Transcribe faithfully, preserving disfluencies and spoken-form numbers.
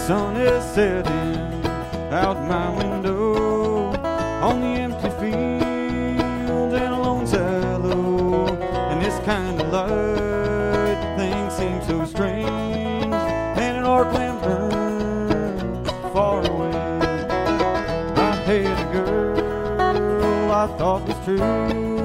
sun is setting out my window on the empty fields and a lone shallow. And this kind of light thing seems so strange, and an arc lamp burns far away. I had a girl I thought was true,